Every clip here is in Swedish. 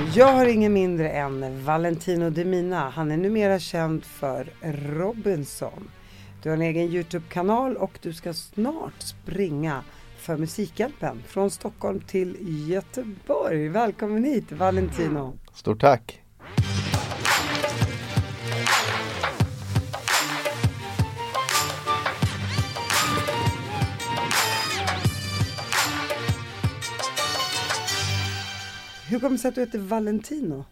Jag har ingen mindre än Valentino De Mina. Han är numera känd för Robinson. Du har en egen YouTube-kanal och du ska snart springa för Musikhjälpen från Stockholm till Göteborg. Välkommen hit, Valentino. Stort tack. Hur kommer det sig att du heter Valentino?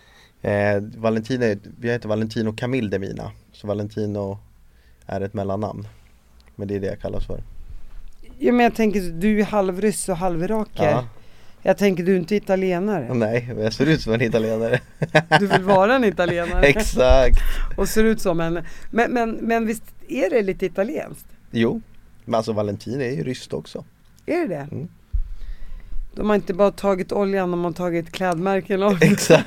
Vi heter Valentino Camille De Mina. Så Valentino är ett mellannamn. Men det är det jag kallas för. Ja, men jag tänker, du är halvryss och halviraker. Ja. Jag tänker, du är inte italienare. Nej, men jag ser ut som en italienare. Du vill vara en italienare. Exakt. Och ser ut som en. Men visst är det lite italienskt? Jo, men alltså Valentino är ju ryskt också. Är det det? Mm. De har inte bara tagit oljan, de har tagit klädmärken också. Exakt.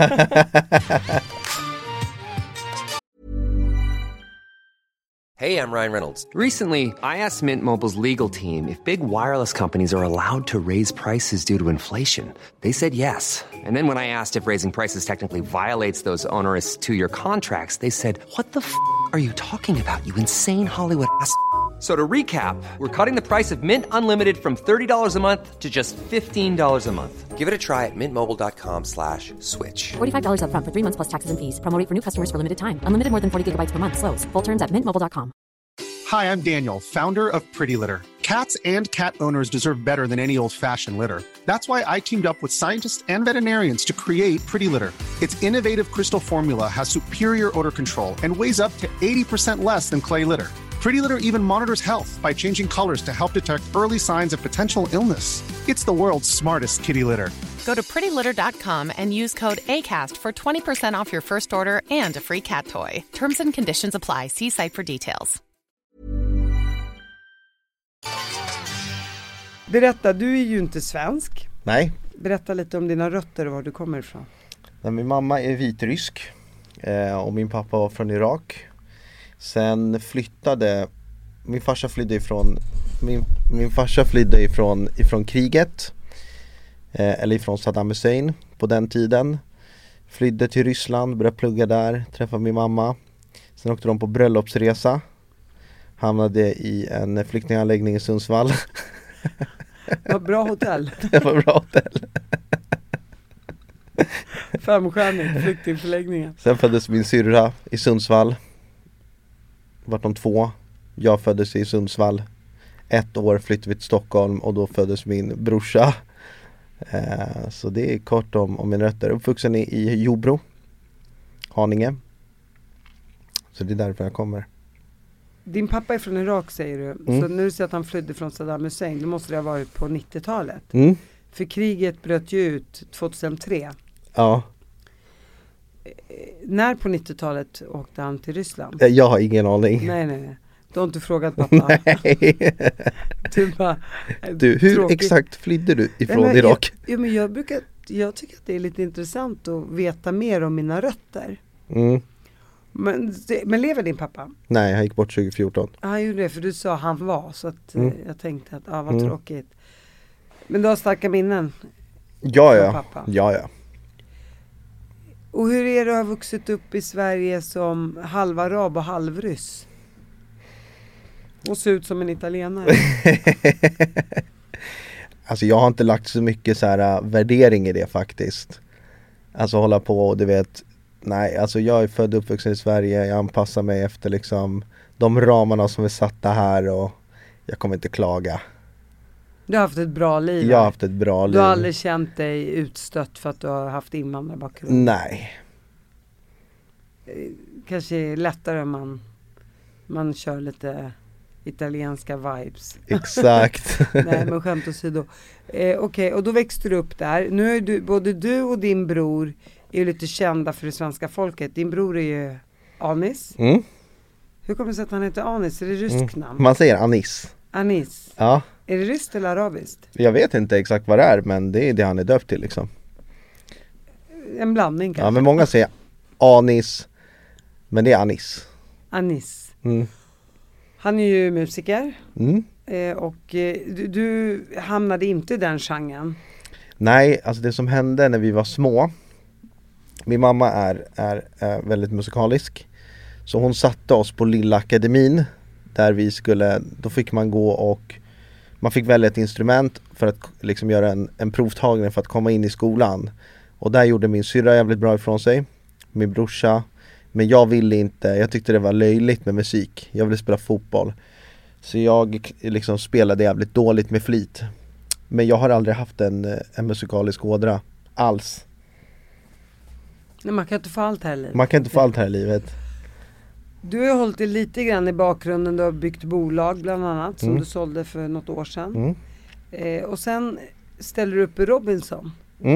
Hey, I'm Ryan Reynolds. Recently, I asked Mint Mobile's legal team if big wireless companies are allowed to raise prices due to inflation. They said yes. And then when I asked if raising prices technically violates those onerous two-year contracts, they said, "What the f*** are you talking about, you insane Hollywood ass?" So to recap, we're cutting the price of Mint Unlimited from $30 a month to just $15 a month. Give it a try at mintmobile.com/switch. $45 up front for 3 months plus taxes and fees. Promo rate for new customers for limited time. Unlimited more than 40 gigabytes per month. Slows full terms at mintmobile.com. Hi, I'm Daniel, founder of Pretty Litter. Cats and cat owners deserve better than any old-fashioned litter. That's why I teamed up with scientists and veterinarians to create Pretty Litter. Its innovative crystal formula has superior odor control and weighs up to 80% less than clay litter. Pretty Litter even monitors health by changing colors to help detect early signs of potential illness. It's the world's smartest kitty litter. Go to prettylitter.com and use code ACAST for 20% off your first order and a free cat toy. Terms and conditions apply. See site for details. Berätta, du är ju inte svensk. Nej. Berätta lite om dina rötter och var du kommer ifrån. Min mamma är vitrysk och min pappa var från Irak. Sen flyttade min farsa flydde ifrån kriget eller ifrån Saddam Hussein på den tiden. Flydde till Ryssland, började plugga där, träffade min mamma. Sen åkte de på bröllopsresa. Hamnade i en flyktinganläggning i Sundsvall. Det var bra hotell. Det var bra hotell. 5-stjärnig flyktingförläggningen. Sen föddes min syrra i Sundsvall. Vart de 2. Jag föddes i Sundsvall. 1 år flyttade vi till Stockholm och då föddes min brorsa. Så det är kort om min rötter. Uppvuxen i Jobro, Haninge. Så det är därför jag kommer. Din pappa är från Irak, säger du. Så när du säger att han flydde från Saddam Hussein, då måste det ha varit på 90-talet. För kriget bröt ju ut 2003. Ja. När på 90-talet åkte han till Ryssland? Jag har ingen aning. Nej. Du har inte frågat pappa. Nej. Du, hur tråkigt. exakt flydde du ifrån Irak? Jag tycker att det är lite intressant att veta mer om mina rötter. Men lever din pappa? Nej, han gick bort 2014. Han gjorde det, för du sa han var. Så att jag tänkte att, vad tråkigt. Men du har starka minnen? Ja. Pappa. Ja. Och hur är det att ha vuxit upp i Sverige som halvarab och halvryss? Och se ut som en italienare. Alltså jag har inte lagt så mycket så här värdering i det faktiskt. Alltså hålla på och du vet. Nej, alltså jag är född och uppvuxen i Sverige. Jag anpassar mig efter liksom de ramarna som är satta här och jag kommer inte klaga. Du har haft ett bra liv. Jag har haft ett bra liv. Du har aldrig känt dig utstött för att du har haft invandrarbakgrund? Nej. Kanske lättare om man kör lite italienska vibes. Exakt. Nej, men skämt åsido. Okej, och då växte du upp där. Nu är både du och din bror är lite kända för det svenska folket. Din bror är ju Anis. Hur kommer det sig att han heter Anis? Är det ryskt namn? Man säger Anis. Anis? Ja. Är det ryskt eller arabiskt? Jag vet inte exakt vad det är, men det är det han är döpt till liksom. En blandning kanske? Ja, men många säger Anis, men det är Anis. Anis. Han är ju musiker. Och du hamnade inte i den genren. Nej, alltså det som hände när vi var små, Min mamma är väldigt musikalisk. Så hon satte oss på Lilla Akademin. Där då fick man gå och man fick välja ett instrument för att liksom göra en provtagning för att komma in i skolan. Och där gjorde min syrra jävligt bra ifrån sig. Min brorsa. Men jag ville inte, jag tyckte det var löjligt med musik. Jag ville spela fotboll. Så jag liksom spelade jävligt dåligt med flit. Men jag har aldrig haft en musikalisk ådra alls. Nej, man kan inte få allt här i livet. Man kan inte få allt här i livet. Du har ju hållit dig lite grann i bakgrunden. Du har byggt bolag bland annat som du sålde för något år sedan. Och sen ställer du upp i Robinson.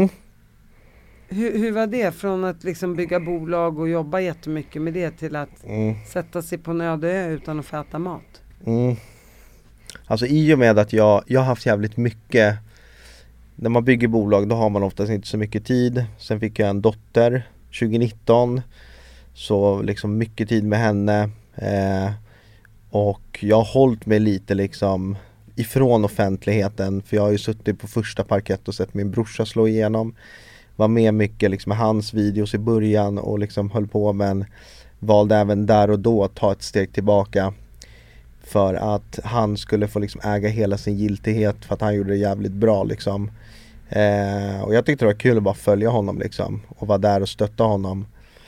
Hur var det från att liksom bygga bolag och jobba jättemycket med det till att sätta sig på en öde ö utan att få äta mat? Alltså i och med att jag har haft jävligt mycket. När man bygger bolag då har man oftast inte så mycket tid. Sen fick jag en dotter 2019. Så liksom mycket tid med henne. Och jag har hållit mig lite liksom ifrån offentligheten. För jag har ju suttit på första parkett och sett min brorsa slå igenom. Var med mycket liksom med hans videos i början och liksom höll på, men valde även där och då att ta ett steg tillbaka. För att han skulle få liksom äga hela sin giltighet för att han gjorde det jävligt bra liksom. Och jag tyckte det var kul att bara följa honom liksom. Och vara där och stötta honom.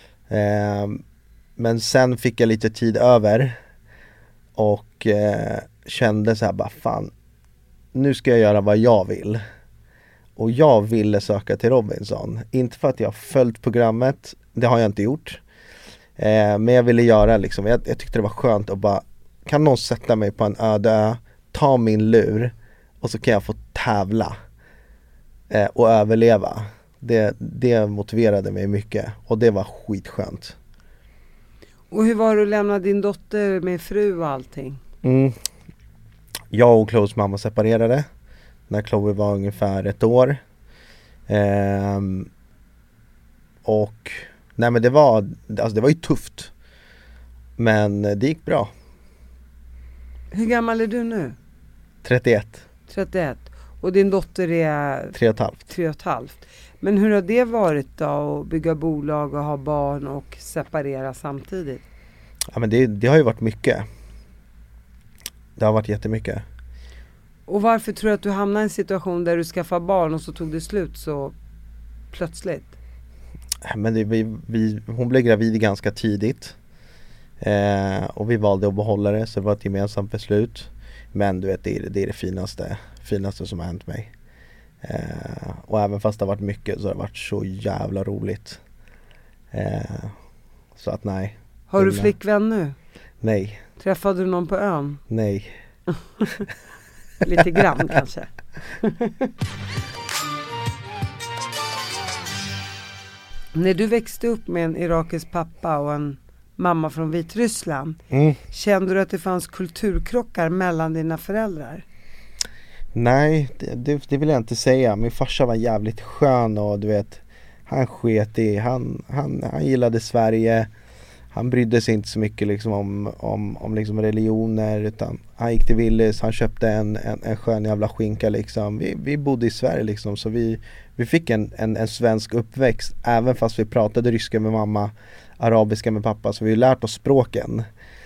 Men sen fick jag lite tid över. Och kände så här bara fan. Nu ska jag göra vad jag vill. Och jag ville söka till Robinson. Inte för att jag har följt programmet. Det har jag inte gjort. Men jag ville göra liksom. Jag tyckte det var skönt att bara. Kan någon sätta mig på en öde ö, ta min lur och så kan jag få tävla och överleva. Det motiverade mig mycket och det var skitskönt. Och hur var det att lämna din dotter med fru och allting? Jag och Chloes mamma separerade när Chloe var ungefär 1 år. Och nej, men det var ju tufft. Men det gick bra. Hur gammal är du nu? 31. Och din dotter är 3,5. Men hur har det varit då att bygga bolag och ha barn och separera samtidigt? Ja, men det har ju varit mycket. Det har varit jättemycket. Och varför tror du att du hamnade i en situation där du skaffade barn och så tog det slut så plötsligt? Men hon blev gravid ganska tidigt. Och vi valde att behålla det, så det var ett gemensamt beslut. Men du vet, det är det finaste som har hänt mig. Och även fast det har varit mycket så har det varit så jävla roligt. Så att nej. Har du flickvän nu? Nej. Träffade du någon på ön? Nej. Lite grann kanske. När du växte upp med en irakisk pappa och en mamma från Vitryssland, kände du att det fanns kulturkrockar mellan dina föräldrar? Nej, det vill jag inte säga. Min farsa var jävligt skön och du vet, han sket i, han gillade Sverige. Han brydde sig inte så mycket liksom om liksom religioner, utan han gick till Willys, han köpte en skön jävla skinka liksom. Vi bodde i Sverige liksom, så vi fick en svensk uppväxt, även fast vi pratade ryska med mamma, arabiska med pappa, så vi har lärt oss språken.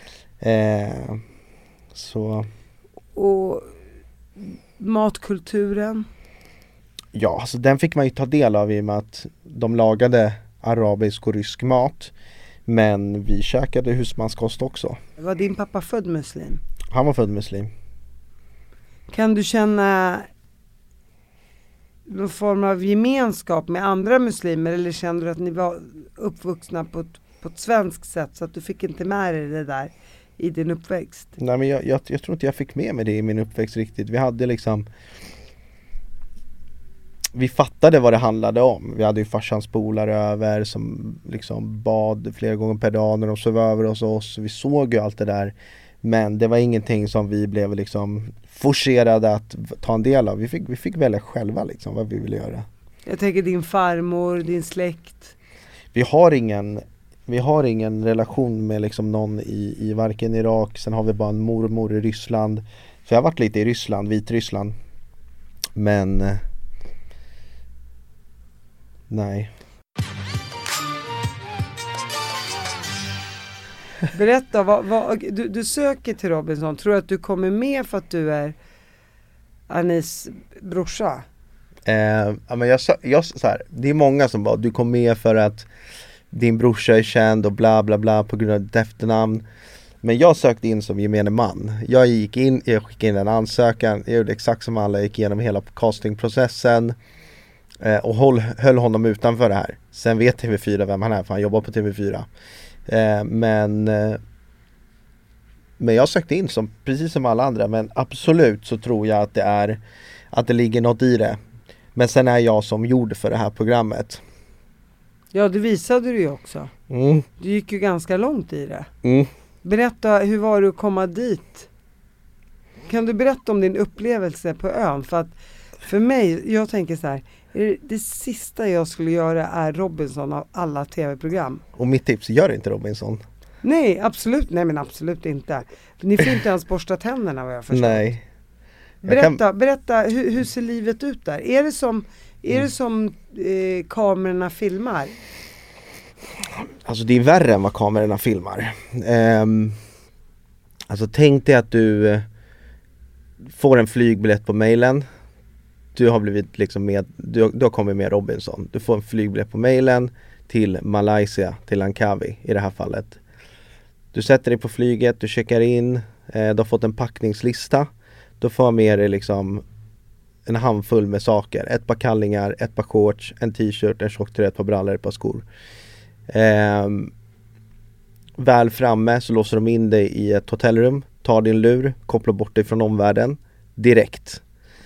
Så. Och matkulturen? Ja, alltså den fick man ju ta del av i och med att de lagade arabisk och rysk mat. Men vi käkade husmanskost också. Var din pappa född muslim? Han var född muslim. Kan du känna någon form av gemenskap med andra muslimer, eller kände du att ni var uppvuxna på ett svenskt sätt så att du fick inte med dig det där i din uppväxt? Nej, men jag tror inte jag fick med mig det i min uppväxt riktigt. Vi hade liksom, vi fattade vad det handlade om. Vi hade ju farsans polare över som liksom bad flera gånger per dag när de sov över hos oss. Vi såg ju allt det där. Men det var ingenting som vi blev liksom forcerade att ta en del av. Vi fick välja själva liksom vad vi ville göra. Jag tänker din farmor, din släkt. Vi har ingen relation med liksom någon i varken Irak. Sen har vi bara en mormor i Ryssland. Så jag har varit lite i Ryssland, Vitryssland. Men nej. Berätta, du söker till Robinson. Tror du att du kommer med för att du är Anis brorsa? Ja, men jag så här, det är många som bara, du kom med för att din brorsa är känd och bla bla bla på grund av ditt efternamn. Men jag sökte in som gemene man. Jag skickade in en ansökan, jag gjorde exakt som alla, gick igenom hela castingprocessen och höll honom utanför det här. Sen vet TV4 vem han är, för han jobbar på TV4. Men jag sökte in som precis som alla andra, men absolut så tror jag att det ligger något i det. Men sen är jag som gjord för det här programmet. Ja, det visade du ju också. Du gick ju ganska långt i det. Berätta, hur var det att komma dit? Kan du berätta om din upplevelse på ön? För mig, jag tänker så här, det sista jag skulle göra är Robinson av alla tv-program. Och mitt tips, gör inte Robinson. Nej, absolut. Nej, men absolut inte. Ni får inte ens borsta tänderna, vad jag förstår. Nej. Berätta hur ser livet ut där? Är det som kamerorna filmar? Alltså det är värre än vad kamerorna filmar. Alltså tänk dig att du får en flygbiljett på mailen. Du har blivit liksom du har kommit med Robinson. Du får en flygbiljett på mailen till Malaysia, till Langkawi i det här fallet. Du sätter dig på flyget, du checkar in, du har fått en packningslista. Då får med dig liksom en handfull med saker. Ett par kallingar, ett par shorts, en t-shirt, en tjocktröja, ett par brallor, ett par skor. Väl framme så låser de in dig i ett hotellrum, tar din lur, kopplar bort dig från omvärlden direkt.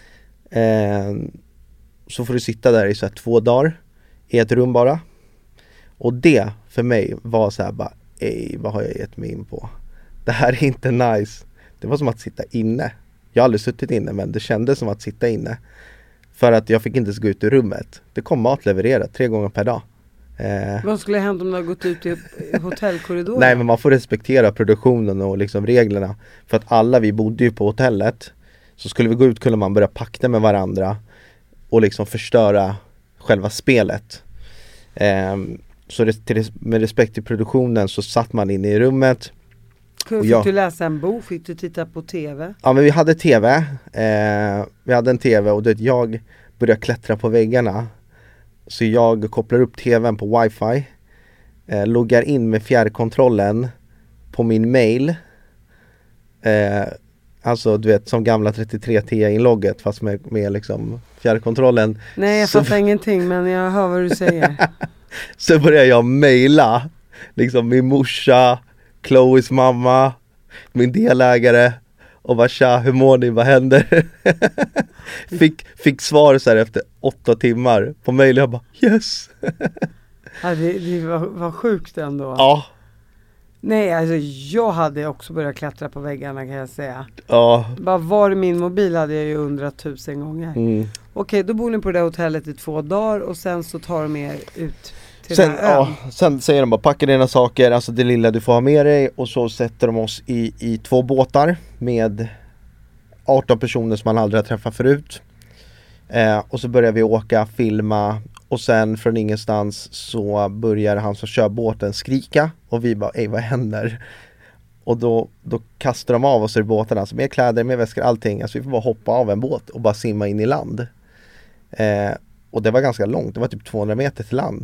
Så får du sitta där i så här 2 dagar i ett rum bara. Och det för mig var så här bara, vad har jag gett mig in på? Det här är inte nice. Det var som att sitta inne. Jag har aldrig suttit inne, men det kändes som att sitta inne. För att jag fick inte gå ut ur rummet. Det kom mat levererat 3 gånger per dag. Vad skulle hända om du har gått ut i hotellkorridoren? Nej, men man får respektera produktionen och liksom reglerna. För att alla vi bodde ju på hotellet. Så skulle vi gå ut kunde man börja pakta med varandra. Och liksom förstöra själva spelet. Så med respekt till produktionen så satt man inne i rummet. Fick du läsa en bok? Fick du titta på tv? Ja, men vi hade tv. Vi hade en tv och jag började klättra på väggarna. Så jag kopplar upp tvn på wifi. Loggar in med fjärrkontrollen på min mail. Alltså du vet som gamla 3310-inlogget fast med liksom fjärrkontrollen. Nej, jag fattar ingenting, men jag hör vad du säger. Så börjar jag mejla liksom min morsa, Chloes mamma, min delägare och bara tja, hur mår ni, vad händer? fick svar så här efter 8 timmar på mejl. Jag bara yes. Ja, det var sjukt ändå. Ja. Nej, alltså jag hade också börjat klättra på väggarna, kan jag säga. Ja. Bara var min mobil hade jag ju 100 000 gånger. Okej, då bor ni på det hotellet i 2 dagar och sen så tar de er ut till den här ön. Sen säger de bara packa dina saker, alltså det lilla du får ha med dig, och så sätter de oss i 2 båtar med 18 personer som man aldrig har träffat förut. Och så börjar vi åka, filma, och sen från ingenstans så börjar han som kör båten skrika och vi bara, vad händer? Och då kastar de av oss ur båtarna, alltså med kläder, med väskor, allting. Alltså vi får bara hoppa av en båt och bara simma in i land. Och det var ganska långt, det var typ 200 meter till land.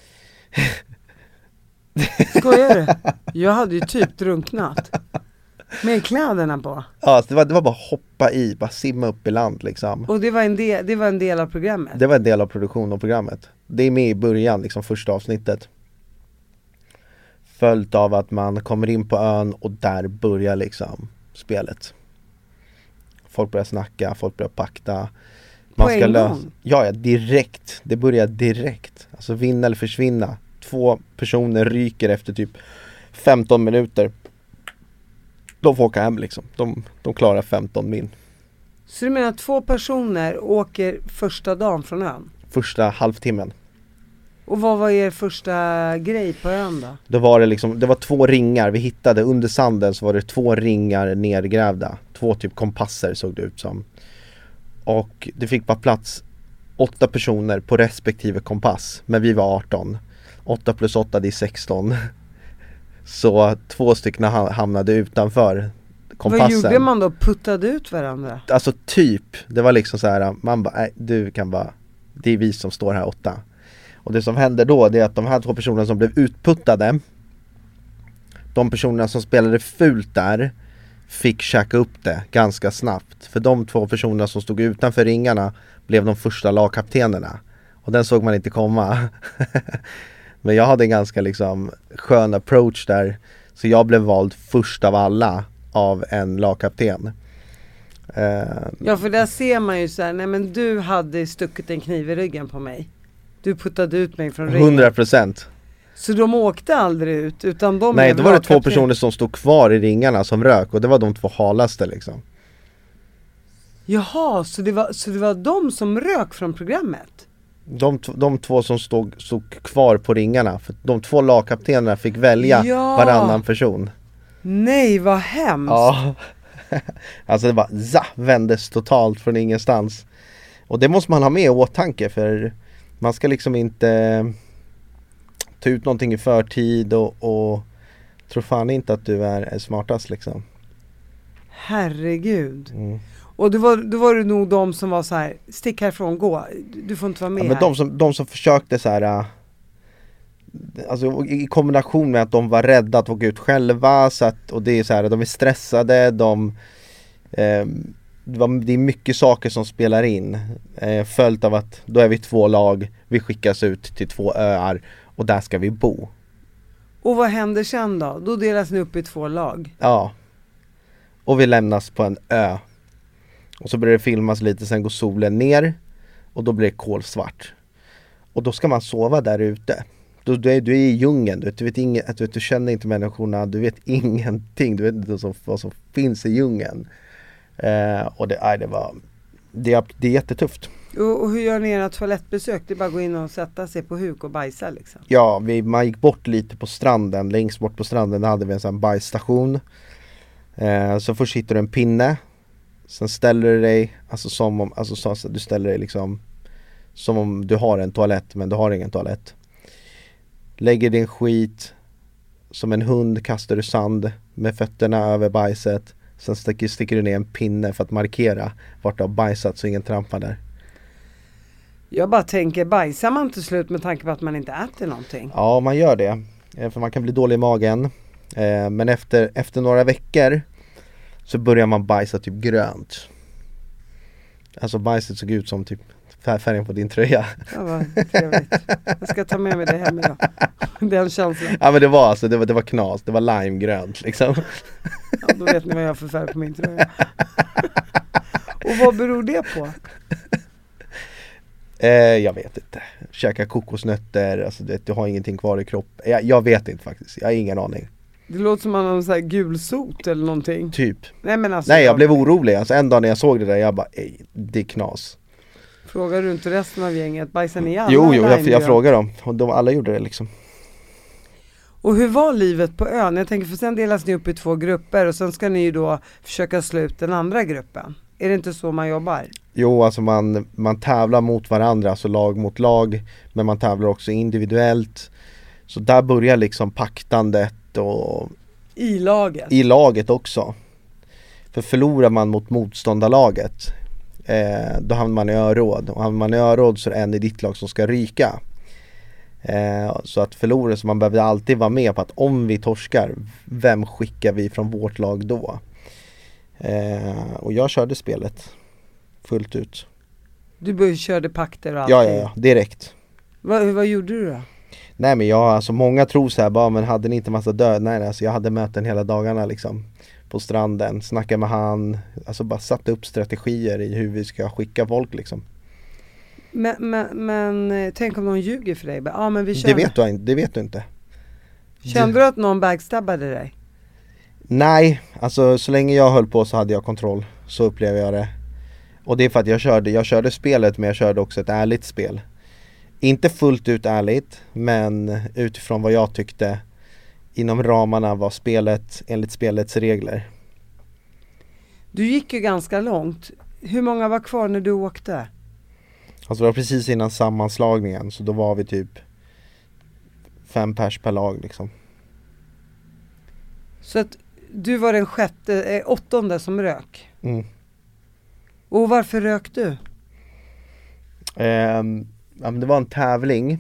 Skojar du? Jag hade ju typ drunknat. Med kläderna på. Ja, det var bara hoppa i, bara simma upp i land liksom. Och det var en del av programmet? Det var en del av produktionen av programmet. Det är med i början, liksom första avsnittet. Följt av att man kommer in på ön och där börjar liksom spelet. Folk börjar snacka, folk börjar pakta. Man ska lösa. Ja, direkt. Det börjar direkt. Alltså vinna eller försvinna. 2 personer ryker efter typ 15 minuter. De får åka hem liksom. De klarar 15 min. Så du menar att 2 personer åker första dagen från ön? Första halvtimmen. Och vad var er första grej på ön då? Då var det liksom, det var 2 ringar vi hittade under sanden, så var det 2 ringar nergrävda. 2 typ kompasser såg det ut som. Och det fick bara plats 8 personer på respektive kompass. Men vi var 18. 8 plus 8 det är 16. Så 2 stycken hamnade utanför kompassen. Vad gjorde man då? Puttade ut varandra? Alltså typ, det var liksom så här, man bara, nej, du kan bara, det är vi som står här 8. Och det som hände då, det är att de här 2 personerna som blev utputtade, de personerna som spelade fult där fick käka upp det ganska snabbt. För de 2 personerna som stod utanför ringarna blev de första lagkaptenerna. Och den såg man inte komma. Men jag hade en ganska liksom skön approach där. Så jag blev vald först av alla av en lagkapten. Ja, för där ser man ju så här, nej men du hade stuckit en kniv i ryggen på mig. Du puttade ut mig från ringen. 100%. Så de åkte aldrig ut, utan de... Nej, då var det 2 personer som stod kvar i ringarna som rök. Och det var de 2 halaste liksom. Jaha, så det var de som rök från programmet? De 2 som stod kvar på ringarna. För de 2 lagkaptenerna fick välja varannan person. Nej, vad hemskt. Ja. Alltså det bara vändes totalt från ingenstans. Och det måste man ha med i åtanke, för man ska liksom inte ta ut någonting i förtid och tror fan inte att du är smartast liksom. Herregud. Och då var det nog de som var så här: stick härifrån, gå, du får inte vara med men här. De som försökte så här, alltså i kombination med att de var rädda att åka ut själva, så att, och det är så här, de är stressade, det är mycket saker som spelar in, följt av att då är vi 2 lag, vi skickas ut till 2 öar och där ska vi bo. Och vad händer sen då? Då delas ni upp i 2 lag. Ja. Och vi lämnas på en ö. Och så börjar det filmas lite, sen går solen ner och då blir det kolsvart. Och då ska man sova där ute. Du är i djungeln, du känner inte människorna, du vet ingenting, du vet inte vad som finns i djungeln. Och det är jättetufft. Och hur gör ni era toalettbesök? Det är bara att gå in och sätta sig på huk och bajsa liksom? Ja, man gick bort lite på stranden, längst bort på stranden där hade vi en sån bajsstation. Så först hittar du en pinne. Sen ställer du dig du ställer dig liksom som om du har en toalett, men du har ingen toalett. Lägger din skit som en hund, kastar du sand med fötterna över bajset. Sen sticker du ner en pinne för att markera vart du har bajsat så ingen trampar där. Jag bara tänker, bajsar man till slut med tanke på att man inte äter någonting? Ja, man gör det. För man kan bli dålig i magen. Men efter några veckor så börjar man bajsa typ grönt. Alltså bajset såg ut som typ färgen på din tröja. Ja, vad trevligt. Jag ska ta med mig det hem idag. Den känslan. Ja, men det var knas, det var limegrönt liksom. Ja, då vet ni vad jag har för färg på min tröja. Och vad beror det på? Jag vet inte. Käka kokosnötter, alltså du har ingenting kvar i kroppen. Jag vet inte faktiskt, jag har ingen aning. Det låter som man har en sån här gulsot eller någonting. Typ. Nej, jag blev orolig. Alltså en dag när jag såg det där, jag bara, det är knas. Frågar du inte resten av gänget? Bajsar ni alla? Jo, jag frågar dem. Och alla gjorde det liksom. Och hur var livet på ön? Jag tänker, för sen delas ni upp i 2 grupper och sen ska ni ju då försöka slå ut den andra gruppen. Är det inte så man jobbar? Jo, alltså man tävlar mot varandra, alltså lag mot lag. Men man tävlar också individuellt. Så där börjar liksom paktandet och... I laget? I laget också. För förlorar man mot motståndarlaget, då hamnar man i öråd. Och hamnar man i öråd så är det en i ditt lag som ska ryka. Så att förlora, så man behöver alltid vara med på att om vi torskar, vem skickar vi från vårt lag då? Och jag körde spelet fullt ut. Du körde pakter och allt? Ja, direkt. Vad gjorde du då? Nej, men alltså många tror så här bara, men hade ni inte massa död? Nej, alltså jag hade möten hela dagarna liksom på stranden, snackade med han, alltså bara satte upp strategier i hur vi ska skicka folk liksom. Men tänk om någon ljuger för dig? Ja, men vi kör. Det vet du inte. Kände du att någon backstabbade dig? Nej, alltså så länge jag höll på så hade jag kontroll. Så upplever jag det. Och det är för att jag körde spelet, men jag körde också ett ärligt spel. Inte fullt ut ärligt, men utifrån vad jag tyckte inom ramarna var spelet enligt spelets regler. Du gick ju ganska långt. Hur många var kvar när du åkte? Alltså det var precis innan sammanslagningen, så då var vi typ 5 pers per lag liksom. Så att du var den åttonde som rök. Mm. Och varför rök du? Ja, men det var en tävling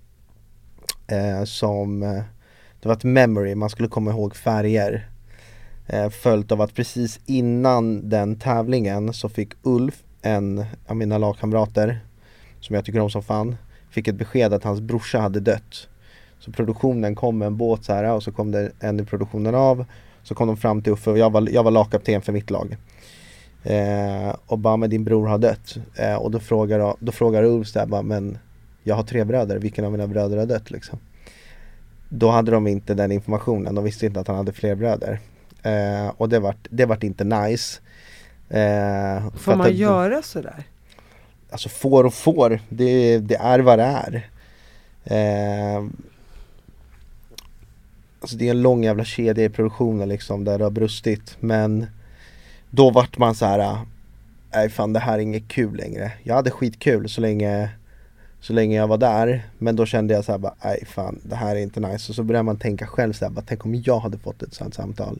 som det var ett memory, man skulle komma ihåg färger. Följt av att precis innan den tävlingen så fick Ulf, en av mina lagkamrater som jag tycker om som fan, fick ett besked att hans brorsa hade dött. Så produktionen kom med en båt så här, och så kom det en i produktionen av. Så kom de fram till Uffe och jag var lagkapten för mitt lag. Och bara, men din bror har dött. Och då frågar Ulf så här, bara, men jag har 3 bröder, vilken av mina bröder har dött liksom? Då hade de inte den informationen, de visste inte att han hade fler bröder. Och det vart inte nice. Får man göra sådär? Alltså får, det är vad det är. Alltså det är en lång jävla kedja i produktionen liksom, där det har brustit. Men då vart man så här, nej fan, det här är inget kul längre. Jag hade skitkul så länge jag var där. Men då kände jag så här, bara, nej fan, det här är inte nice. Och så började man tänka själv så här, bara, tänk om jag hade fått ett sånt samtal.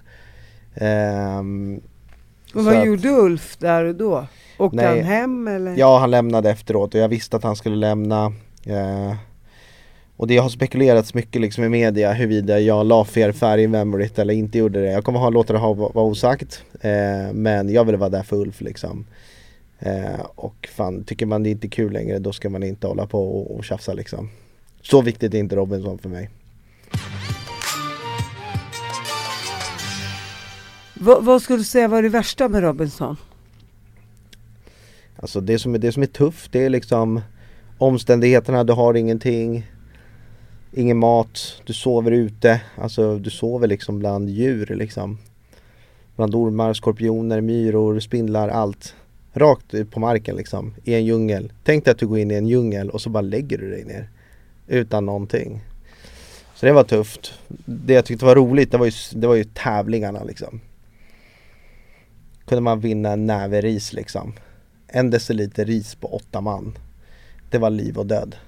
Och vad gjorde Ulf där och då? Åkte han hem eller? Ja, han lämnade efteråt och jag visste att han skulle lämna. Och det har spekulerats mycket liksom i media huruvida jag la fel färg i memoryt eller inte gjorde det. Jag kommer låta det vara osagt. Men jag ville vara där för Ulf liksom. Och fan, tycker man det inte är kul längre, då ska man inte hålla på och tjafsa liksom. Så viktigt är inte Robinson för mig. Vad skulle du säga var det värsta med Robinson? Alltså det som är tufft, det är liksom omständigheterna. Du har ingenting, ingen mat, du sover ute. Alltså du sover liksom bland djur liksom. Bland ormar, skorpioner, myror, spindlar, allt. Rakt på marken liksom, i en djungel. Tänk dig att du går in i en djungel och så bara lägger du dig ner. Utan någonting. Så det var tufft. Det jag tyckte var roligt, det var ju tävlingarna liksom. Kunde man vinna en näve ris liksom. 1 deciliter ris på 8 man. Det var liv och död.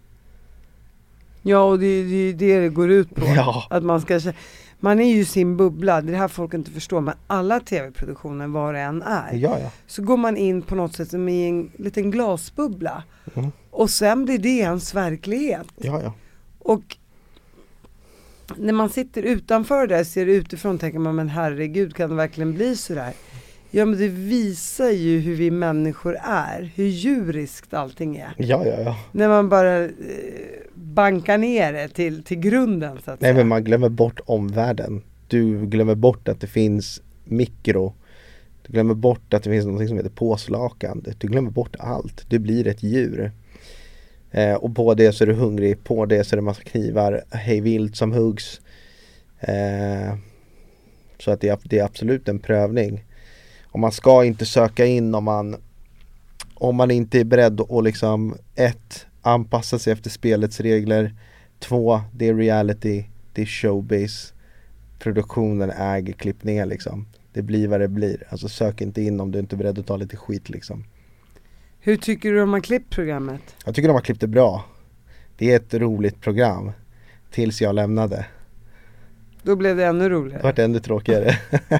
Ja, och det är det går ut på. Ja. Att man är ju sin bubbla. Det här folk inte förstår. Men alla tv-produktioner, var det än är. Ja. Så går man in på något sätt som i en liten glasbubbla. Och sen blir det ens verklighet. Ja. Och när man sitter utanför där, ser det utifrån, tänker man, men herregud, kan det verkligen bli så där? Ja, men det visar ju hur vi människor är, hur djuriskt allting är. Ja. När man bara bankar ner det till grunden så att säga. Men man glömmer bort omvärlden. Du glömmer bort att det finns mikro. Du glömmer bort att det finns något som heter påslakan. Du glömmer bort allt. Du blir ett djur. Och på det så är du hungrig. På det så är det massa knivar. Hej vilt som huggs. Så att det är absolut en prövning. Och man ska inte söka in om man inte är beredd att liksom 1. Anpassa sig efter spelets regler. 2. Det är reality. Det är showbiz. Produktionen äger klippningen liksom. Det blir vad det blir. Alltså sök inte in om du inte är beredd att ta lite skit liksom. Hur tycker du om man klippt programmet? Jag tycker de har klippt det bra. Det är ett roligt program. Tills jag lämnade. Då blev det ännu roligare. Det vart ännu tråkigare.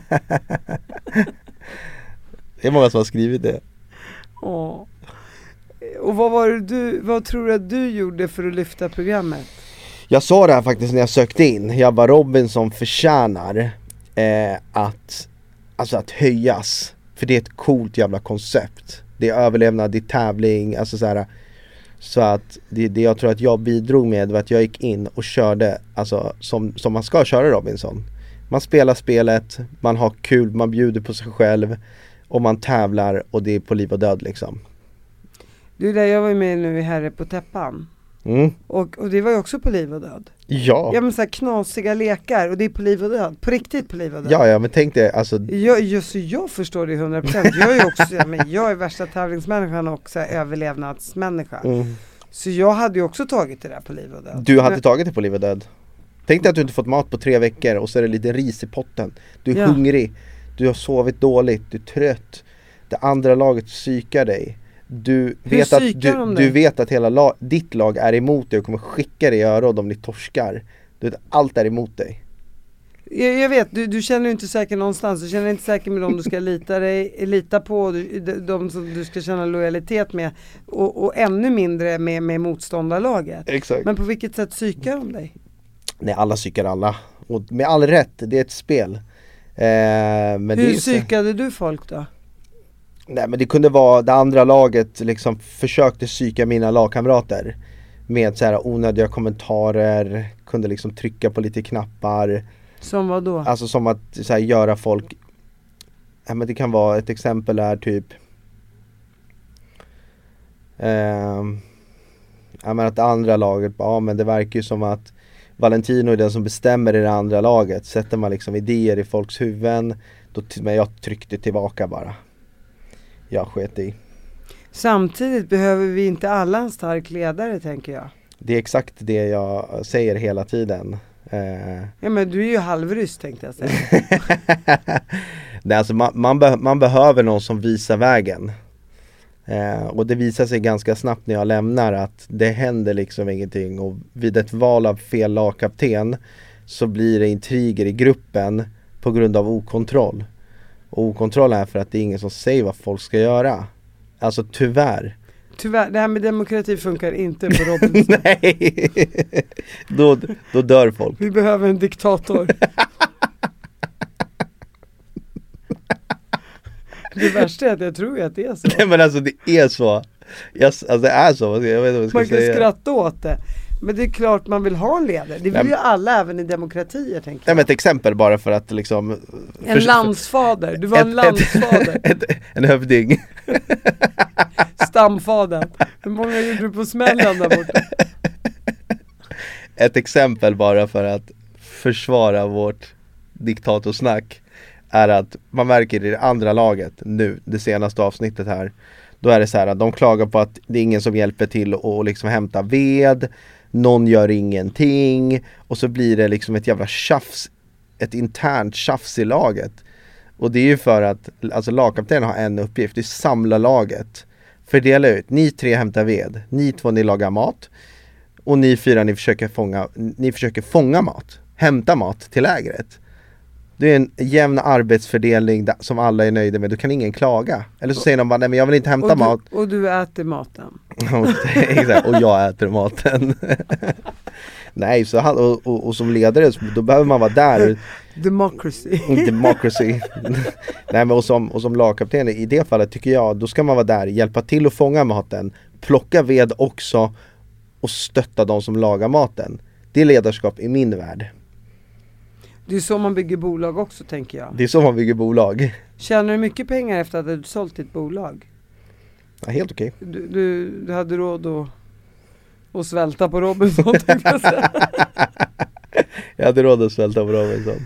Det är många som har skrivit det. Åh. Och vad tror du att du gjorde för att lyfta programmet? Jag sa det här faktiskt när jag sökte in. Jag var Robinson förtjänar att höjas. För det är ett coolt jävla koncept. Det är överlevnad, det är tävling. Alltså så att det jag tror att jag bidrog med var att jag gick in och körde alltså, som man ska köra Robinson. Man spelar spelet, man har kul, man bjuder på sig själv. Och man tävlar och det är på liv och död liksom. Du, där jag var med nu i Herre på täppan. Och det var ju också på liv och död. Ja. Ja, men så här knasiga lekar och det är på liv och död. På riktigt på liv och död. Ja, men tänk dig alltså. Jag förstår det 100%. Jag är också, men jag är värsta tävlingsmänniskan och så här, överlevnadsmänniska. Så jag hade ju också tagit det där på liv och död. Du hade tagit det på liv och död. Tänk dig att du inte fått mat på 3 veckor och så är det lite ris i potten. Du är hungrig. Du har sovit dåligt, du är trött. Det andra laget psykar dig. Du vet att hela ditt lag är emot dig och kommer skicka dig i öron om ni torskar. Du vet, allt är emot dig. Jag vet, du känner ju inte säker någonstans. Du känner inte säker med dem du ska lita på, de som du ska känna lojalitet med, och ännu mindre med motståndarlaget. Exakt. Men på vilket sätt psykar de dig? Nej, alla psykar alla. Och med all rätt, det är ett spel. Men hur psykade du folk då? Nej, men det kunde vara det andra laget liksom försökte psyka mina lagkamrater med så här onödiga kommentarer, kunde liksom trycka på lite knappar. Som vad då? Alltså som att så här, göra folk, ja, men det kan vara ett exempel är typ ja, men att det andra laget, ja men det verkar ju som att Valentino är den som bestämmer i det andra laget. Sätter man liksom idéer i folks huvuden, men jag tryckte tillbaka bara. Jag sket i. Samtidigt behöver vi inte alla en stark ledare, tänker jag. Det är exakt det jag säger hela tiden. Ja, men du är ju halvryss, tänkte jag säga. Nej, alltså man behöver någon som visar vägen. Och det visar sig ganska snabbt när jag lämnar att det händer liksom ingenting. Och vid ett val av fel lagkapten så blir det intriger i gruppen på grund av okontroll. Och okontroll är för att det är ingen som säger vad folk ska göra. Alltså tyvärr. Tyvärr, det här med demokrati funkar inte på Robinson. Nej, då dör folk. Vi behöver en diktator. Det värsta är att jag tror att det är så. Nej, men alltså det är så. Yes, alltså det är så. Jag vet inte vad jag ska man kan säga. Skratta åt det. Men det är klart man vill ha en ledare. Det vill ju alla, även i demokratier, tänker jag. Nej, men ett exempel bara för att liksom en landsfader. Du var en landsfader. En hövding. Stamfadern. Hur många gjorde du på smällen där borta? Ett exempel bara för att försvara vårt diktatorsnack är att man märker i det andra laget nu, det senaste avsnittet här, då är det så här att de klagar på att det är ingen som hjälper till att liksom hämta ved, någon gör ingenting, och så blir det liksom ett jävla tjafs, ett internt tjafs i laget. Och det är ju för att alltså lagkaptenen har en uppgift, det är samla laget, fördela ut, ni 3 hämtar ved, ni 2 ni lagar mat, och ni 4 ni försöker fånga mat, hämta mat till lägret. Det är en jämn arbetsfördelning som alla är nöjda med. Då kan ingen klaga. Eller så säger de bara, nej men jag vill inte hämta mat. Och du äter maten. Exakt, och jag äter maten. Nej, så och som ledare då behöver man vara där. Democracy. Nej, men och som lagkapten i det fallet tycker jag, då ska man vara där, hjälpa till att fånga maten, plocka ved också och stötta de som lagar maten. Det är ledarskap i min värld. Det är så man bygger bolag också, tänker jag. Det är så man bygger bolag. Tjänar du mycket pengar efter att du sålt ditt bolag? Ja, helt okej. Du hade råd att svälta på Robinson, tänkte jag säga. Jag hade råd att svälta på Robinson.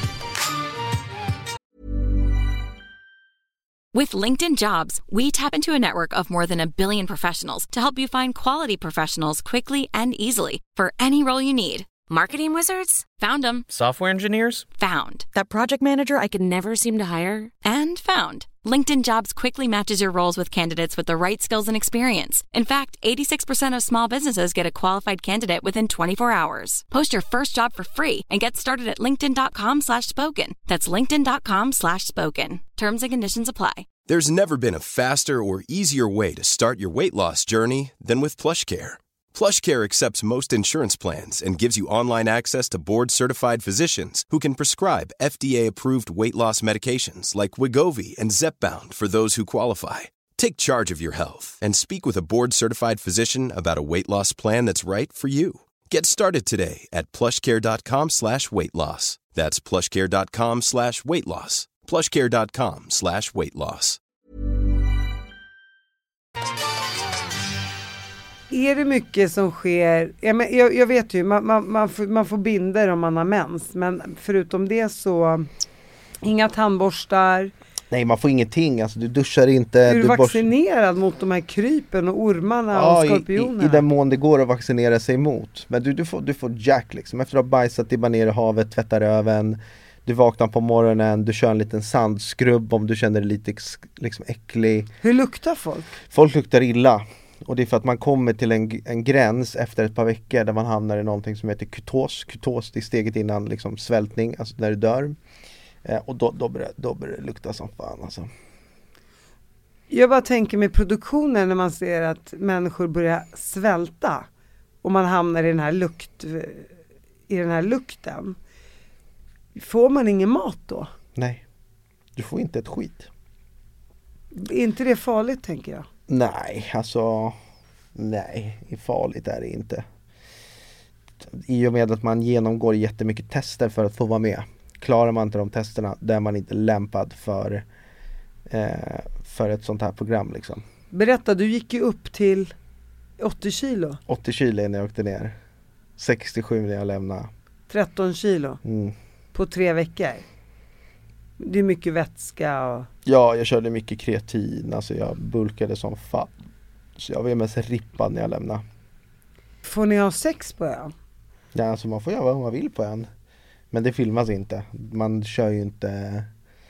With LinkedIn Jobs, we tap into a network of more than 1 billion professionals to help you find quality professionals quickly and easily for any role you need. Marketing wizards? Found them. Software engineers? Found. That project manager I could never seem to hire? And found. LinkedIn Jobs quickly matches your roles with candidates with the right skills and experience. In fact, 86% of small businesses get a qualified candidate within 24 hours. Post your first job for free and get started at linkedin.com/spoken. That's linkedin.com/spoken. Terms and conditions apply. There's never been a faster or easier way to start your weight loss journey than with PlushCare. PlushCare accepts most insurance plans and gives you online access to board-certified physicians who can prescribe FDA-approved weight loss medications like Wegovy and Zepbound for those who qualify. Take charge of your health and speak with a board-certified physician about a weight loss plan that's right for you. Get started today at plushcare.com/weightloss. That's plushcare.com/weightloss. plushcare.com/weightloss. Är det mycket som sker? Jag vet ju, man får binder om man har mens. Men förutom det så, inga tandborstar. Nej, man får ingenting, alltså du duschar inte. Är du vaccinerad mot de här krypen och ormarna och skorpionerna? I den mån det går att vaccinera sig emot. Men du får jack liksom, efter att ha bajsat dibbar ner i havet, tvättar röven. Du vaknar på morgonen, du kör en liten sandskrubb om du känner dig lite liksom äcklig. Hur luktar folk? Folk luktar illa. Och det är för att man kommer till en gräns efter ett par veckor där man hamnar i någonting som heter kutos. Kutos, det är steget innan liksom svältning, alltså när du dör. Och då börjar det lukta som fan alltså. Jag bara tänker med produktionen när man ser att människor börjar svälta och man hamnar i den här lukten. Får man ingen mat då? Nej, du får inte ett skit. Är inte det farligt, tänker jag? Nej, alltså farligt är det inte. I och med att man genomgår jättemycket tester för att få vara med. Klarar man inte de testerna, då är man inte lämpad för ett sånt här program liksom. Berätta, du gick ju upp till 80 kilo. 80 kilo när jag åkte ner. 67 när jag lämnade. 13 kilo på 3 veckor. Det är mycket vätska och... Ja, jag körde mycket kreatin. Alltså jag bulkade som fan. Så jag var mest rippad när jag lämnade. Får ni ha sex på ön? Ja, alltså man får göra vad man vill på ön. Men det filmas inte. Man kör ju inte...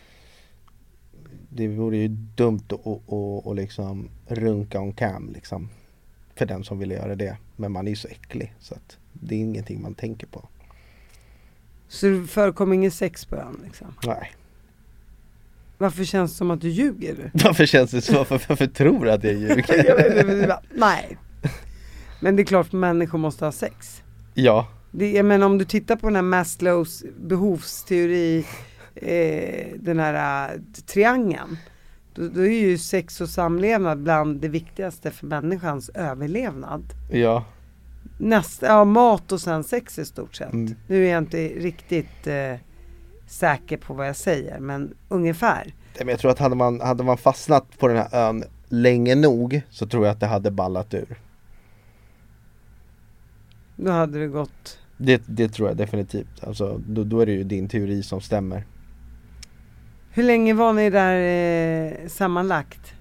Det vore ju dumt att liksom runka on cam liksom. För den som vill göra det. Men man är ju så äcklig. Så att det är ingenting man tänker på. Så det förekommer ingen sex på ön liksom? Nej. Varför känns det som att du ljuger? Varför känns det så? Varför tror du att jag ljuger? Nej. Men det är klart att människor måste ha sex. Ja. Men om du tittar på den här Maslows behovsteori, den här triangeln, då är ju sex och samlevnad bland det viktigaste för människans överlevnad. Ja. Mat och sen sex i stort sett. Nu är jag inte riktigt säker på vad jag säger, men ungefär. Men jag tror att hade man fastnat på den här ön länge nog, så tror jag att det hade ballat ur. Då hade det gått... Det tror jag definitivt. Alltså, då är det ju din teori som stämmer. Hur länge var ni där sammanlagt?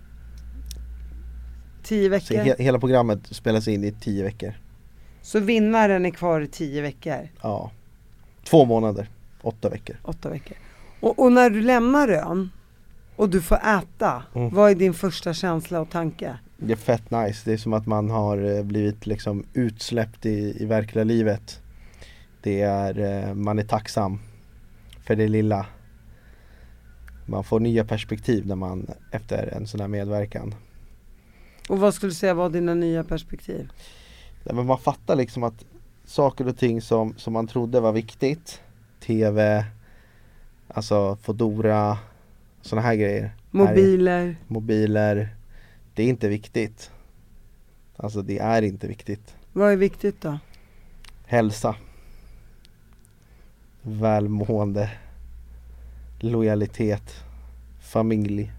10 veckor? Så hela programmet spelas in i 10 veckor. Så vinnaren är kvar i 10 veckor? Ja. 2 månader. 8 veckor. 8 veckor. Och när du lämnar ön och du får äta, vad är din första känsla och tanke? Det är fett nice. Det är som att man har blivit liksom utsläppt i verkliga livet. Man är tacksam för det lilla. Man får nya perspektiv när man efter en sån här medverkan. Och vad skulle du säga var dina nya perspektiv? Ja, men man fattar liksom att saker och ting som man trodde var viktigt, TV, alltså Foodora, såna här grejer. Mobiler, det är inte viktigt. Alltså det är inte viktigt. Vad är viktigt då? Hälsa, välmående, lojalitet, familj.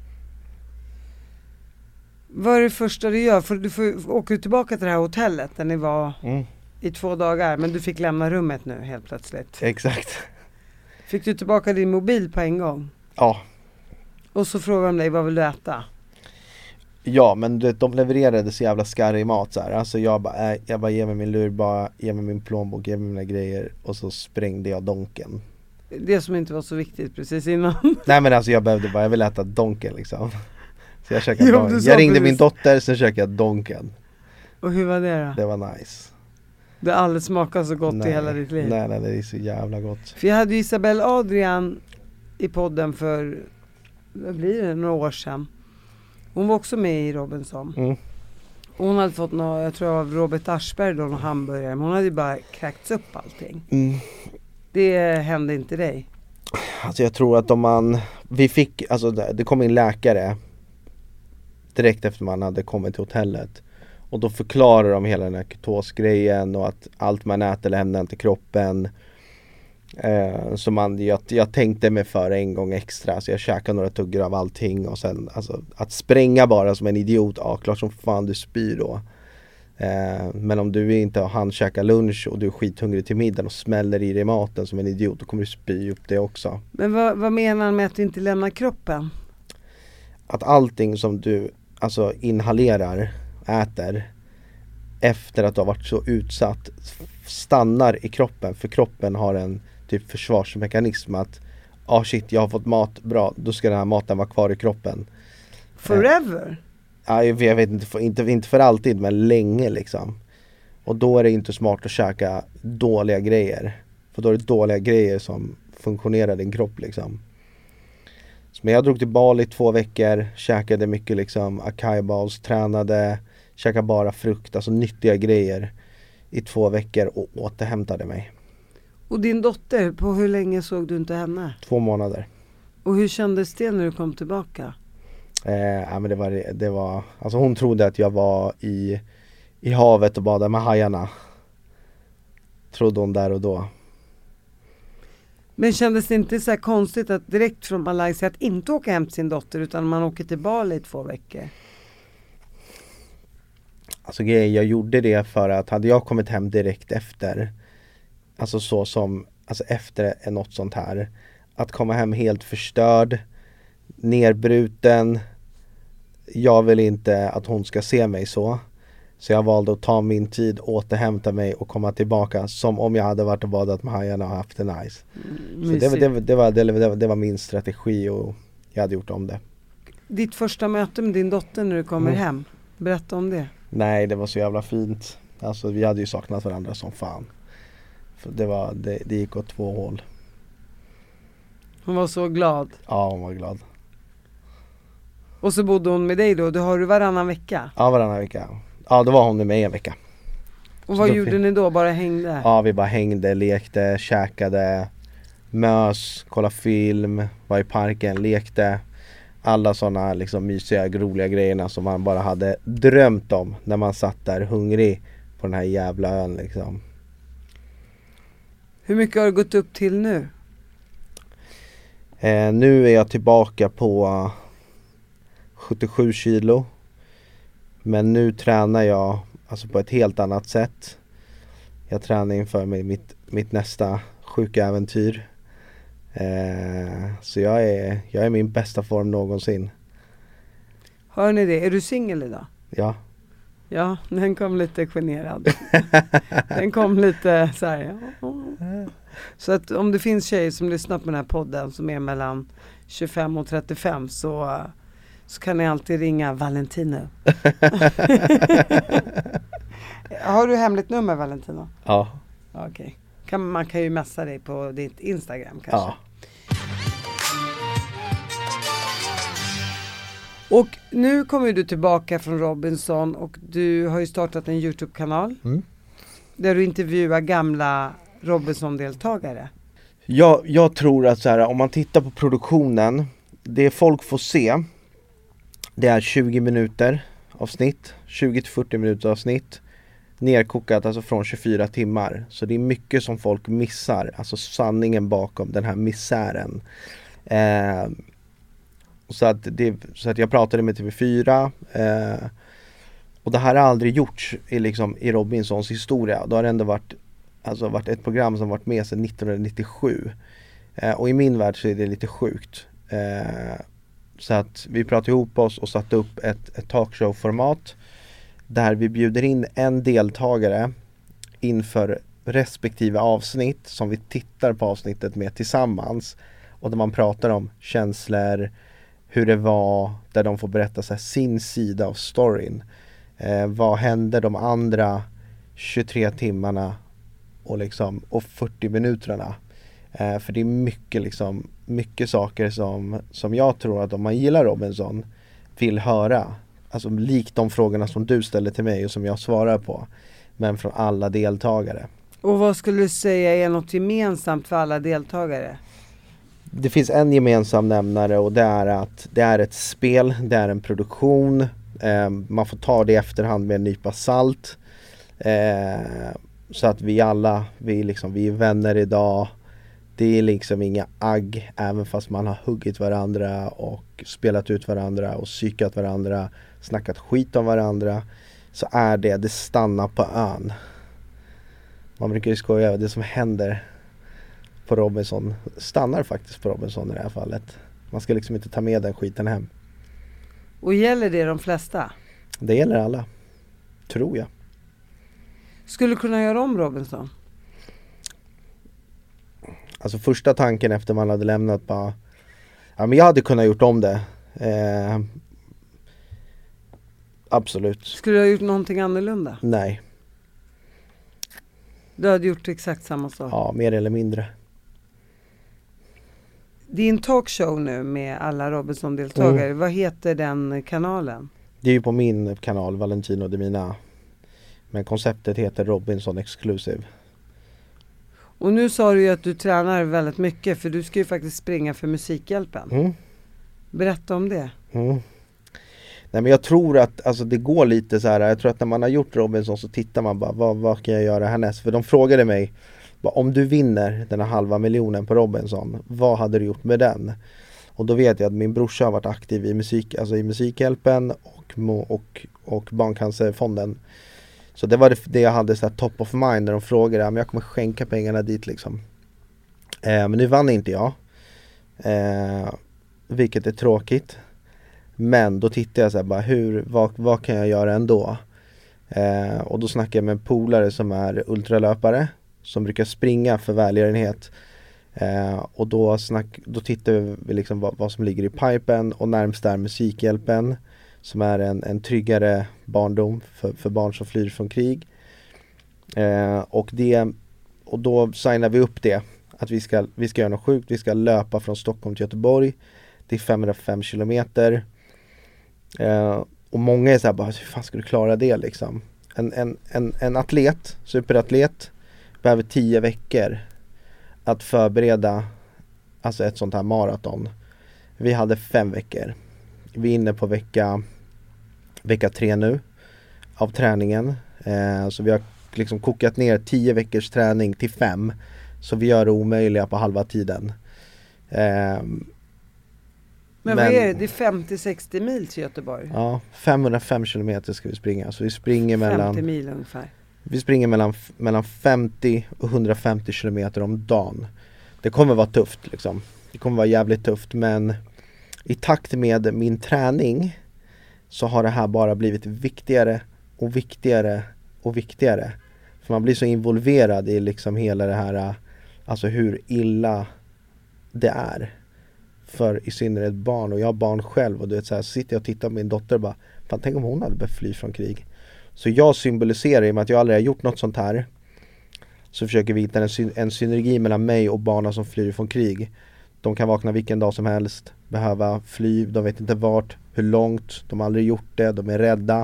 Vad är det första du gör? För du får åka tillbaka till det här hotellet där ni var i 2 dagar. Men du fick lämna rummet nu helt plötsligt. Exakt. Fick du tillbaka din mobil på en gång? Ja. Och så frågade de dig, vad vill du äta? Ja, men de levererade så jävla skarrig mat så här. Alltså jag bara ger mig min lur, ger mig min plånbok, ger mig mina grejer. Och så sprängde jag donken. Det som inte var så viktigt precis innan. Nej men alltså jag vill äta donken liksom. Så jag käkade jag ringde min dotter, sen käkade jag donken. Och hur var det då? Det var nice. Det har aldrig smakat så gott i hela ditt liv. Nej, det är så jävla gott. För jag hade Isabelle Adrian i podden för, vad blir det, några år sedan. Hon var också med i Robinson. Hon hade fått jag tror av Robert Aschberg då, någon hamburgare. Men hon hade ju bara kräkts upp allting. Det hände inte dig? Alltså jag tror att det kom in läkare direkt efter man hade kommit till hotellet. Och då förklarar de hela den här ketosgrejen och att allt man äter lämnar inte kroppen. Så jag tänkte mig för en gång extra, så jag käkade några tuggor av allting och sen alltså, att spränga bara som en idiot, klart som fan du spyr då. Men om du inte har käka lunch och du är skithungrig till middagen och smäller i dig maten som en idiot, då kommer du spy upp det också. Men vad menar han med att du inte lämnar kroppen? Att allting som du alltså inhalerar, äter efter att du har varit så utsatt stannar i kroppen, för kroppen har en typ försvarsmekanism att shit, jag har fått mat, bra, då ska den här maten vara kvar i kroppen. Forever? Ja, jag vet inte för alltid, men länge liksom. Och då är det inte smart att käka dåliga grejer. För då är det dåliga grejer som funktionerar i din kropp liksom. Men jag drog till Bali 2 veckor, käkade mycket liksom acai bowls, tränade, käkade bara frukt, alltså nyttiga grejer i 2 veckor och återhämtade mig. Och din dotter, på hur länge såg du inte henne? 2 månader. Och hur kändes det när du kom tillbaka? Men det var alltså hon trodde att jag var i havet och badade med hajarna. Trodde hon där och då. Men kändes det inte så här konstigt att direkt från Malaysia att inte åka hem till sin dotter utan man åker till Bali i 2 veckor? Alltså jag gjorde det för att hade jag kommit hem direkt efter, alltså efter något sånt här, att komma hem helt förstörd, nerbruten, jag vill inte att hon ska se mig så jag valde att ta min tid, återhämta mig och komma tillbaka som om jag hade varit och badat med hajarna och haft det nice. Så det var min strategi och jag hade gjort om det. Ditt första möte med din dotter när du kommer hem, berätta om det. Nej, det var så jävla fint. Alltså vi hade ju saknat varandra som fan. För det gick åt 2 håll. Hon var så glad. Ja, hon var glad. Och så bodde hon med dig då, har du varannan vecka? Ja, varannan vecka. Ja, då var hon med mig en vecka. Och vad gjorde ni då? Bara hängde? Ja, vi bara hängde, lekte, käkade, mös, kollade film, var i parken, lekte. Alla sådana liksom mysiga, roliga grejerna som man bara hade drömt om när man satt där hungrig på den här jävla ön liksom. Hur mycket har du gått upp till nu? Nu är jag tillbaka på 77 kilo. Men nu tränar jag alltså på ett helt annat sätt. Jag tränar inför mitt nästa sjuka äventyr. Så jag är i min bästa form någonsin. Hör ni det? Är du singel idag? Ja. Ja, den kom lite generad. Den kom lite så här. Så att om det finns tjejer som lyssnar på den här podden som är mellan 25 och 35 så kan ni alltid ringa Valentino. Har du hemligt nummer, Valentino? Ja. Okej. Man kan ju messa dig på ditt Instagram kanske. Ja. Och nu kommer du tillbaka från Robinson och du har ju startat en YouTube-kanal där du intervjuar gamla Robinson-deltagare. Jag tror att så här, om man tittar på produktionen, det folk får se, det är 20 minuter avsnitt, 20-40 minuter avsnitt, nerkokat alltså från 24 timmar. Så det är mycket som folk missar, alltså sanningen bakom den här misären. Så att jag pratade med TV4 och det här har aldrig gjorts i Robinsons historia. Då har det ändå varit ett program som varit med sedan 1997 och i min värld så är det lite sjukt. Så att vi pratade ihop oss och satte upp ett talkshow-format där vi bjuder in en deltagare inför respektive avsnitt som vi tittar på avsnittet med tillsammans och där man pratar om känslor, hur det var, där de får berätta så här, sin sida av storyn. Vad hände de andra 23 timmarna och 40 minuterna. För det är mycket saker som jag tror att om man gillar Robinson vill höra. Alltså likt de frågorna som du ställer till mig och som jag svarar på. Men från alla deltagare. Och vad skulle du säga är något gemensamt för alla deltagare? Det finns en gemensam nämnare och det är att det är ett spel, det är en produktion. Man får ta det i efterhand med en nypa salt. Så att vi alla, vi är vänner idag. Det är inga agg, även fast man har huggit varandra och spelat ut varandra och psykat varandra, snackat skit om varandra. Så är det stannar på ön. Man brukar ju skoja, det som händer på Robinson stannar faktiskt på Robinson i det här fallet. Man ska inte ta med den skiten hem. Och gäller det de flesta? Det gäller alla, tror jag. Skulle du kunna göra om Robinson? Alltså första tanken efter man hade lämnat bara, ja men jag hade kunnat gjort om det. Absolut. Skulle du ha gjort någonting annorlunda? Nej. Du hade gjort exakt samma sak? Ja, mer eller mindre. Din talkshow nu med alla Robinson-deltagare, vad heter den kanalen? Det är ju på min kanal, Valentino de Mina. Men konceptet heter Robinson Exclusive. Och nu sa du ju att du tränar väldigt mycket, för du ska ju faktiskt springa för Musikhjälpen. Berätta om det. Nej, men jag tror att alltså, det går lite så här. Jag tror att när man har gjort Robinson så tittar man bara, vad kan jag göra härnäst? För de frågade mig, om du vinner den här 500 000 på Robinson, vad hade du gjort med den? Och då vet jag att min brorsa har varit aktiv i i Musikhjälpen och Barncancerfonden. Så det var det jag hade så här top of mind när de frågade, men jag kommer skänka pengarna dit liksom. Men nu vann inte jag. Vilket är tråkigt. Men då tittade jag så här bara, vad kan jag göra ändå? Och då snackade jag med en polare som är ultralöpare, som brukar springa för välgörenhet. Och då tittade vi liksom vad som ligger i pipen, och närmst där Musikhjälpen, som är en tryggare barndom för barn som flyr från krig. Och då signar vi upp det, att vi ska göra något sjukt. Vi ska löpa från Stockholm till Göteborg. Det är 505 kilometer. Och många är så här bara, hur fan ska du klara det liksom? En atlet, superatlet, behöver 10 veckor att förbereda alltså ett sånt här maraton. Vi hade 5 veckor. Vi är inne på vecka 3 nu av träningen. Så vi har liksom kokat ner 10 veckors träning till 5. Så vi gör det omöjliga på halva tiden. Men vad är det? Det är 50-60 mil till Göteborg? Ja, 505 kilometer ska vi springa. Så vi springer 50 mil ungefär. Vi springer mellan 50 och 150 kilometer om dagen. Det kommer vara tufft liksom. Det kommer vara jävligt tufft, men i takt med min träning så har det här bara blivit viktigare och viktigare och viktigare. För man blir så involverad i liksom hela det här, alltså hur illa det är för i synnerhet barn. Och jag har barn själv, och du vet så här, så sitter jag och tittar på min dotter och bara, fan, tänk om hon hade behövt fly från krig. Så jag symboliserar, i och med att jag aldrig har gjort något sånt här, så försöker vi hitta en synergi mellan mig och barnen som flyr från krig. De kan vakna vilken dag som helst, behöva fly, de vet inte vart, hur långt, de har aldrig gjort det, de är rädda.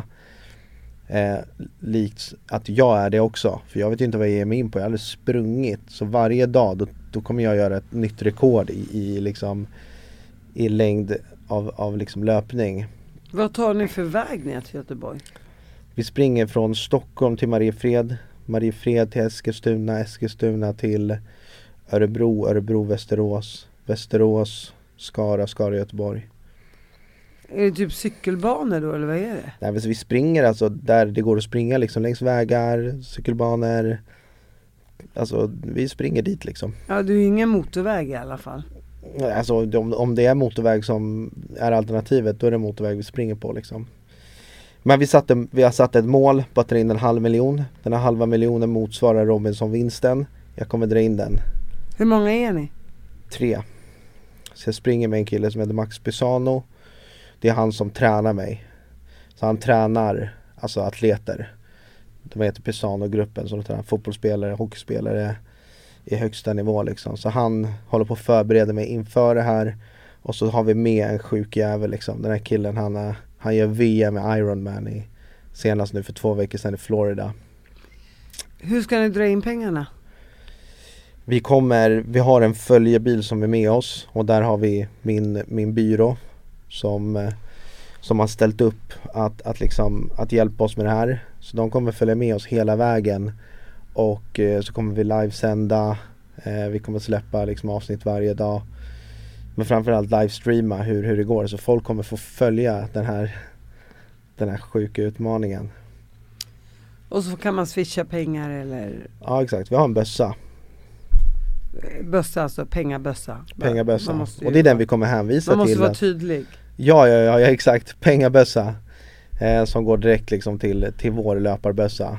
Likt att jag är det också, för jag vet inte vad jag ger mig in på, jag har aldrig sprungit. Så varje dag då kommer jag göra ett nytt rekord i längd av liksom löpning. Vad tar ni för väg ner till Göteborg? Vi springer från Stockholm till Mariefred till Eskilstuna till Örebro, Västerås, Skara, Göteborg. Är det typ cykelbanor då, eller vad är det? Nej, vi springer alltså där det går att springa liksom, längs vägar, cykelbanor. Alltså vi springer dit liksom. Ja, du är ingen motorväg i alla fall. Alltså om det är motorväg som är alternativet, då är det motorväg vi springer på liksom. Men vi har satt ett mål på att dra in 500 000. Den här 500 000 motsvarar Robinson-vinsten. Jag kommer dra in den. Hur många är ni? 3. Så jag springer med en kille som heter Max Pisano. Det är han som tränar mig. Så han tränar alltså atleter. De heter Pisano-gruppen, som tränar fotbollsspelare, hockeyspelare i högsta nivå liksom. Så han håller på att förbereda mig inför det här. Och så har vi med en sjuk jävel liksom. Den här killen, han gör VM med Ironman senast nu för 2 veckor sedan i Florida. Hur ska ni dra in pengarna? Vi har en följebil som är med oss, och där har vi min byrå som har ställt upp att hjälpa oss med det här. Så de kommer följa med oss hela vägen, och så kommer vi livesända, vi kommer släppa liksom avsnitt varje dag, men framförallt livestreama hur det går, så folk kommer få följa den här sjuka utmaningen. Och så kan man swisha pengar eller? Ja, exakt, vi har en bössa. Bössa, alltså pengabössa. Pengabössa. Och det är den vi kommer hänvisa till. Man måste vara tydlig. Ja, exakt. Pengabössa. Som går direkt liksom till vår löparbössa.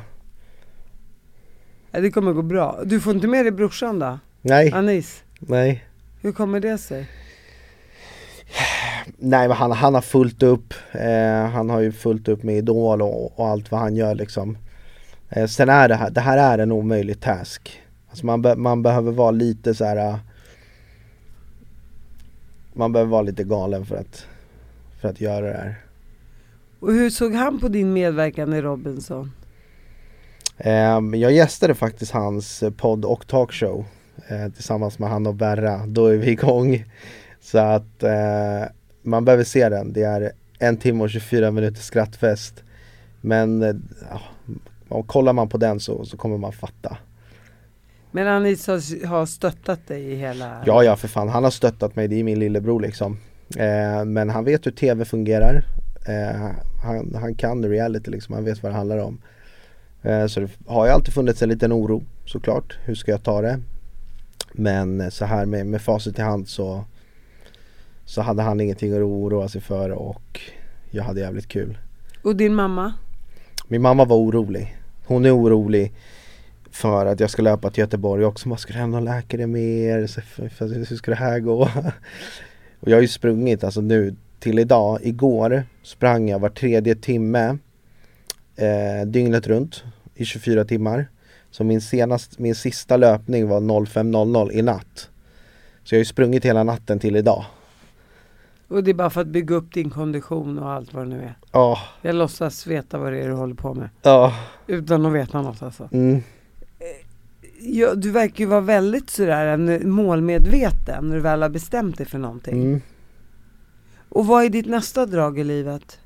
Ja, det kommer gå bra. Du får inte med dig brorsan då? Nej. Anis? Nej. Hur kommer det sig? Nej, men han har fullt upp. Han har ju fullt upp med Idol och allt vad han gör liksom. Sen är det här är en omöjlig task. Alltså man behöver vara lite så här. Man behöver vara lite galen för att göra det här. Och hur såg han på din medverkan i Robinson? Jag gästade faktiskt hans podd och talkshow tillsammans med han och Berra. Då är vi igång. Så att man behöver se den. Det är 1 timme och 24 minuter skrattfest. Men kollar man på den så kommer man fatta. Men Anis har stöttat dig i hela... Ja, för fan. Han har stöttat mig. Det är min lillebror liksom. Men han vet hur tv fungerar. Han kan reality liksom. Han vet vad det handlar om. Så det har ju alltid funnits en liten oro såklart. Hur ska jag ta det? Men så här med facit i hand så hade han ingenting att oroa sig för och jag hade jävligt kul. Och din mamma? Min mamma var orolig. Hon är orolig för att jag ska löpa till Göteborg också. Man ska hem någon läkare med er. Hur ska det här gå? Och jag har ju sprungit alltså nu till idag. Igår sprang jag var 3:e timme dygnet runt i 24 timmar. Så min sista löpning var 05:00 i natt. Så jag har ju sprungit hela natten till idag. Och det är bara för att bygga upp din kondition och allt vad det nu är. Ja. Jag låtsas veta vad det är du håller på med. Ja. Utan att veta något alltså. Mm. Ja, du verkar ju vara väldigt sådär målmedveten när du väl har bestämt dig för någonting. Mm. Och vad är ditt nästa drag i livet?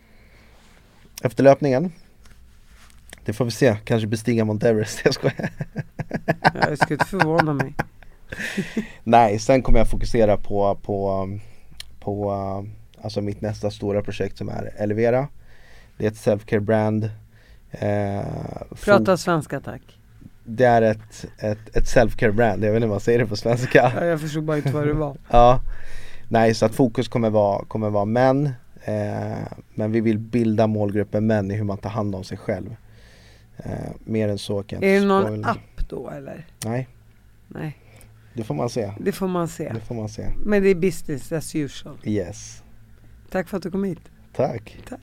Efter löpningen? Det får vi se. Kanske bestiga Mount Everest. Jag skojar. Jag skulle inte förvåna mig. Nej, sen kommer jag fokusera på alltså mitt nästa stora projekt som är Elevera. Det är ett self-care brand. Prata svenska tack. Det är ett self-care brand. Jag vet inte vad man säger det på svenska. Ja, jag förstod bara inte vad det var. Ja. Nej, så att fokus kommer vara män. Men vi vill bilda målgruppen män i hur man tar hand om sig själv. Mer än så kan jag Är inte det någon spoila. app då eller? Nej. Det får man se. Det får man se. Det får man se. Men det är business as usual. Yes. Tack för att du kom hit. Tack. Tack.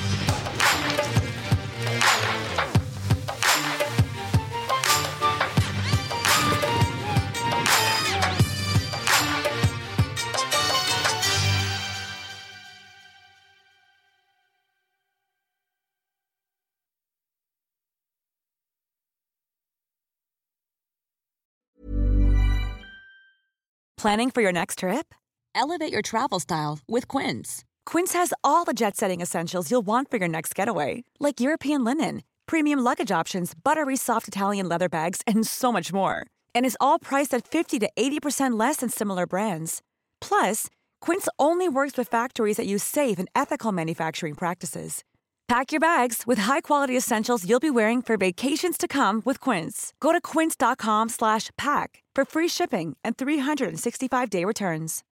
Planning for your next trip? Elevate your travel style with Quince. Quince has all the jet-setting essentials you'll want for your next getaway, like European linen, premium luggage options, buttery soft Italian leather bags, and so much more. And is all priced at 50 to 80% less than similar brands. Plus, Quince only works with factories that use safe and ethical manufacturing practices. Pack your bags with high-quality essentials you'll be wearing for vacations to come with Quince. Go to quince.com/pack for free shipping and 365-day returns.